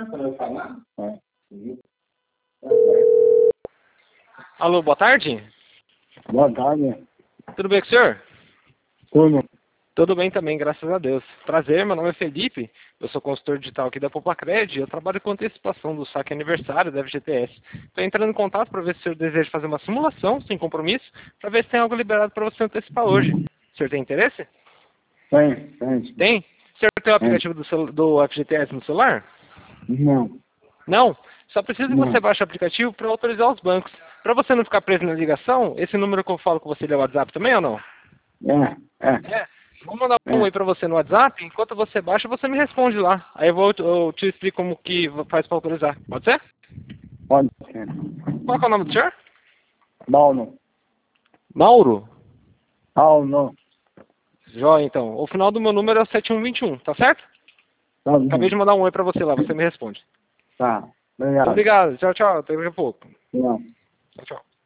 É. Alô, boa tarde. Boa tarde. Tudo bem com o senhor? Tudo. Tudo bem também, graças a Deus. Prazer, meu nome é Felipe, eu sou consultor digital aqui da Poplacred e eu trabalho com antecipação do saque aniversário da FGTS. Estou entrando em contato para ver se o senhor deseja fazer uma simulação, sem compromisso, para ver se tem algo liberado para você antecipar hoje. O senhor tem interesse? Tem. Tem? O senhor tem o aplicativo do FGTS no celular? Não. Não? Só precisa que Não. você baixe o aplicativo para autorizar os bancos. Para você não ficar preso na ligação, esse número que eu falo com você é o WhatsApp também ou não? É. Vou mandar um oi pra você no WhatsApp, enquanto você baixa, você me responde lá. Aí eu te explico como que faz pra autorizar. Pode ser? Pode ser. Qual que é o nome do senhor? Paulo. Mauro? Paulo. Joia, então. O final do meu número é o 7121, tá certo? Tá bom. Acabei de mandar um oi pra você lá, você me responde. Tá. Obrigado. Obrigado. Tchau, tchau. Até daqui a pouco. Não. Tchau, tchau.